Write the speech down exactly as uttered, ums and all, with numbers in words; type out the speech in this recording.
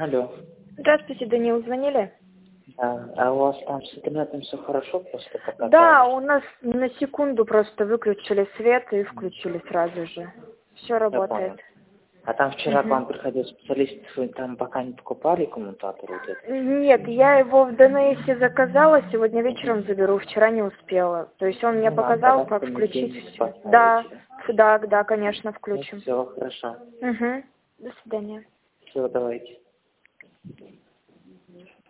Алло. Здравствуйте, Данил, звонили? Да. А у вас там с интернетом все хорошо просто пока? Да, у нас на секунду просто выключили свет и включили сразу же. Все Я работает. понял. А там вчера к Угу. вам приходил специалист, вы там пока не покупали коммутатор вот этот? Нет, я его в ДНС заказала, сегодня вечером заберу, вчера не успела. То есть он мне Ну ладно, показал, тогда в как включить понедельник все. Да, поставите. да, да, конечно, Ну включим. все, хорошо. Угу. До свидания. Все, давайте.